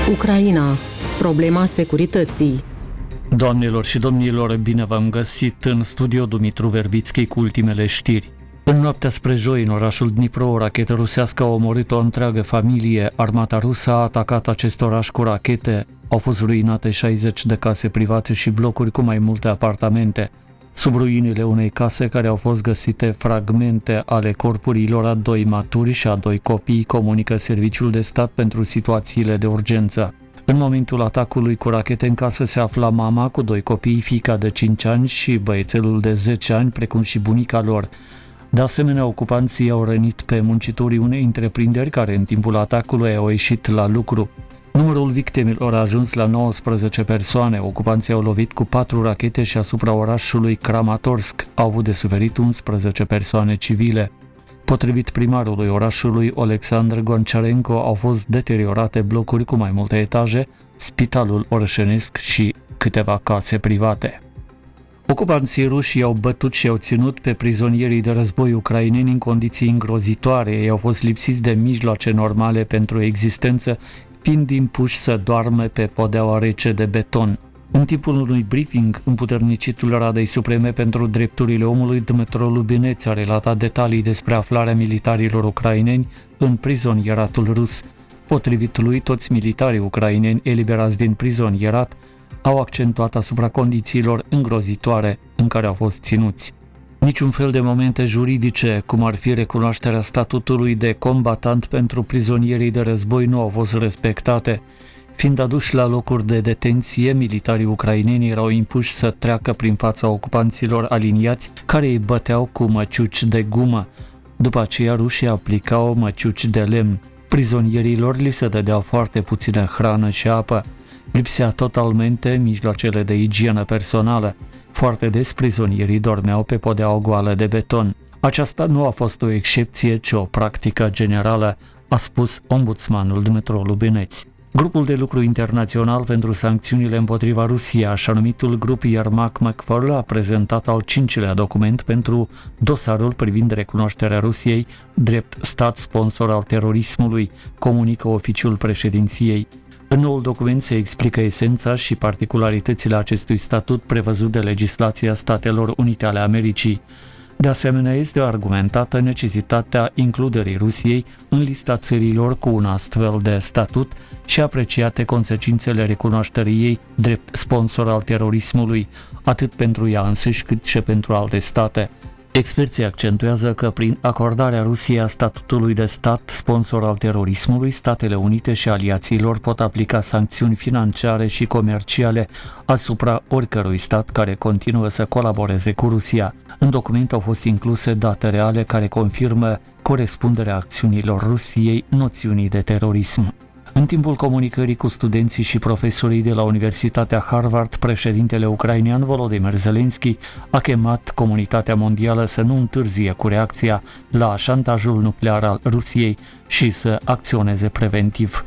Ucraina. Problema securității. Doamnelor și domnilor, bine v-am găsit în studio Dumitru Verbitski cu ultimele știri. În noaptea spre joi, în orașul Dnipro, o rachetă rusească a omorât o întreagă familie. Armata rusă a atacat acest oraș cu rachete. Au fost ruinate 60 de case private și blocuri cu mai multe apartamente. Sub ruinile unei case care au fost găsite fragmente ale corpurilor a 2 maturi și a 2 copii, comunică Serviciul de Stat pentru Situațiile de Urgență. În momentul atacului cu rachete în casă se afla mama cu 2 copii, fiica de 5 ani și băiețelul de 10 ani, precum și bunica lor. De asemenea, ocupanții au rănit pe muncitorii unei întreprinderi care în timpul atacului au ieșit la lucru. Numărul victimilor a ajuns la 19 persoane. Ocupanții au lovit cu 4 rachete și asupra orașului Kramatorsk au avut de suferit 11 persoane civile. Potrivit primarului orașului, Alexandru Goncharenko, au fost deteriorate blocuri cu mai multe etaje, spitalul orășenesc și câteva case private. Ocupanții ruși i-au bătut și i-au ținut pe prizonierii de război ucraineni în condiții îngrozitoare. Ei au fost lipsiți de mijloace normale pentru existență, fiind impuși să doarmă pe podeaua rece de beton. În timpul unui briefing, împuternicitul Radei Supreme pentru Drepturile Omului, Dmytro Lubineț, a relatat detalii despre aflarea militarilor ucraineni în prizonieratul rus. Potrivit lui, toți militarii ucraineni eliberați din prizonierat au accentuat asupra condițiilor îngrozitoare în care au fost ținuți. Niciun fel de momente juridice, cum ar fi recunoașterea statutului de combatant pentru prizonierii de război, nu au fost respectate. Fiind aduși la locuri de detenție, militarii ucraineni erau impuși să treacă prin fața ocupanților aliniați care îi băteau cu măciuci de gumă. După aceea, rușii aplicau măciuci de lemn. Prizonierilor li se dădea foarte puțină hrană și apă. Lipsea totalmente mijloacele de igienă personală. Foarte des prizonierii dormeau pe podeaua goală de beton. Aceasta nu a fost o excepție, ci o practică generală, a spus ombudsmanul Dmytro Lubineț. Grupul de lucru internațional pentru sancțiunile împotriva Rusiei, așa numitul grup Yermak-McFarlane, a prezentat al 5-lea document pentru dosarul privind recunoașterea Rusiei drept stat sponsor al terorismului, comunică oficiul președinției. În noul document se explică esența și particularitățile acestui statut prevăzut de legislația Statelor Unite ale Americii. De asemenea, este argumentată necesitatea includerii Rusiei în lista țărilor cu un astfel de statut și apreciate consecințele recunoașterii ei drept sponsor al terorismului, atât pentru ea însăși cât și pentru alte state. Experții accentuează că prin acordarea Rusiei a statutului de stat sponsor al terorismului, Statele Unite și aliaților pot aplica sancțiuni financiare și comerciale asupra oricărui stat care continuă să colaboreze cu Rusia. În document au fost incluse date reale care confirmă corespunderea acțiunilor Rusiei noțiunii de terorism. În timpul comunicării cu studenții și profesorii de la Universitatea Harvard, președintele ucrainean Volodymyr Zelensky a chemat comunitatea mondială să nu întârzie cu reacția la șantajul nuclear al Rusiei și să acționeze preventiv.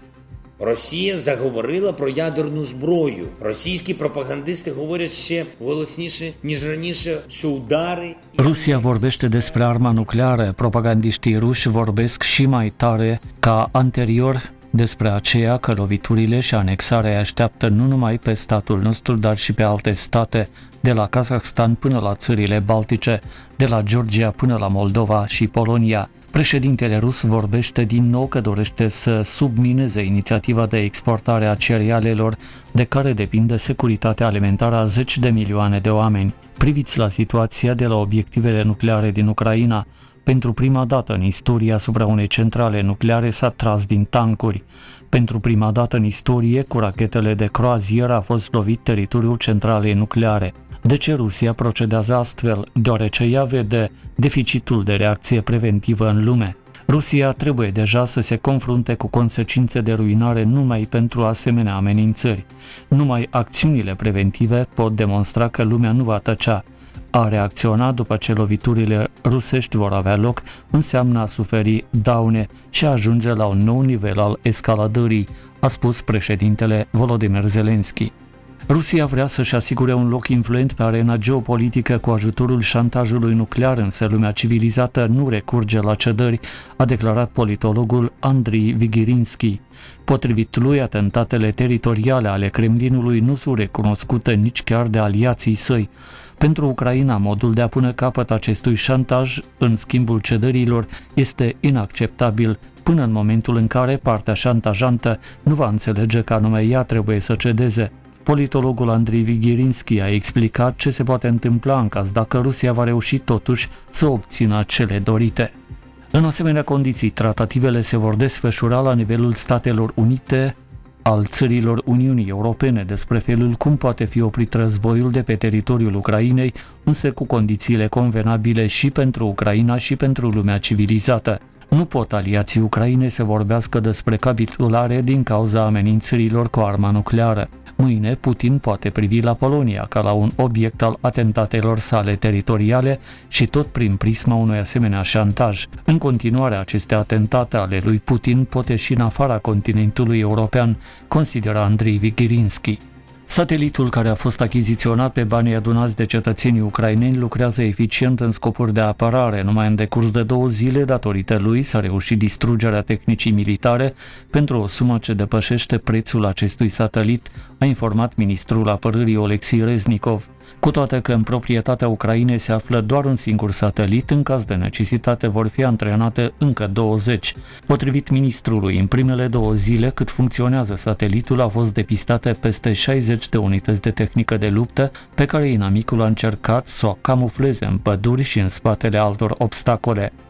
Росія заговорила про ядерну зброю. Російські пропагандисти говорять ще голосніше, ніж раніше, що удари... Rusia vorbește despre arma nucleară. Propagandiștii ruși vorbesc și mai tare ca anterior despre aceea că loviturile și anexarea așteaptă nu numai pe statul nostru, dar și pe alte state, de la Kazahstan până la țările Baltice, de la Georgia până la Moldova și Polonia. Președintele rus vorbește din nou că dorește să submineze inițiativa de exportare a cerealelor de care depinde securitatea alimentară a 10 de milioane de oameni. Priviți la situația de la obiectivele nucleare din Ucraina. Pentru prima dată în istorie asupra unei centrale nucleare s-a tras din tancuri. Pentru prima dată în istorie, cu rachetele de croazieră a fost lovit teritoriul centralei nucleare. De ce Rusia procedează astfel? Deoarece ea vede deficitul de reacție preventivă în lume. Rusia trebuie deja să se confrunte cu consecințe de ruinare numai pentru asemenea amenințări. Numai acțiunile preventive pot demonstra că lumea nu va tăcea. A reacționa după ce loviturile rusești vor avea loc înseamnă a suferi daune și a ajunge la un nou nivel al escaladării, a spus președintele Volodymyr Zelensky. Rusia vrea să-și asigure un loc influent pe arena geopolitică cu ajutorul șantajului nuclear, însă lumea civilizată nu recurge la cedări, a declarat politologul Andrii Vigirinski. Potrivit lui, atentatele teritoriale ale Kremlinului nu sunt recunoscute nici chiar de aliații săi. Pentru Ucraina, modul de a pune capăt acestui șantaj în schimbul cedărilor este inacceptabil până în momentul în care partea șantajantă nu va înțelege că anume ea trebuie să cedeze. Politologul Andrii Vigirinski a explicat ce se poate întâmpla în caz dacă Rusia va reuși totuși să obțină cele dorite. În asemenea condiții, tratativele se vor desfășura la nivelul Statelor Unite, al țărilor Uniunii Europene despre felul cum poate fi oprit războiul de pe teritoriul Ucrainei, însă cu condițiile convenabile și pentru Ucraina și pentru lumea civilizată. Nu pot aliații Ucrainei să vorbească despre capitulare din cauza amenințărilor cu arma nucleară. Mâine, Putin poate privi la Polonia ca la un obiect al atentatelor sale teritoriale și tot prin prisma unui asemenea șantaj. În continuare, aceste atentate ale lui Putin pot ieși în afara continentului european, consideră Andrei Vigirinski. Satelitul care a fost achiziționat pe banii adunați de cetățenii ucraineni lucrează eficient în scopuri de apărare. Numai în decurs de 2 zile, datorită lui, s-a reușit distrugerea tehnicii militare pentru o sumă ce depășește prețul acestui satelit, a informat ministrul apărării Oleksii Reznikov. Cu toate că în proprietatea Ucrainei se află doar un singur satelit, în caz de necesitate vor fi antrenate încă 20. Potrivit ministrului, în primele 2 zile cât funcționează satelitul, au fost depistate peste 60 de unități de tehnică de luptă pe care inamicul a încercat să o camufleze în păduri și în spatele altor obstacole.